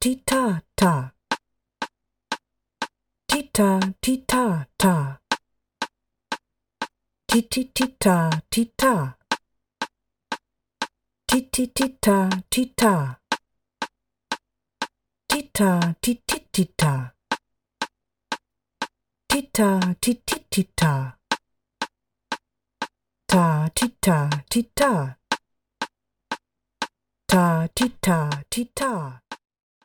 tita ta. Tita tita ta. Titi tita tita. Titi tita tita. Tita titi tita. Tita titi tita. Ta tita tita. Ta tita tita.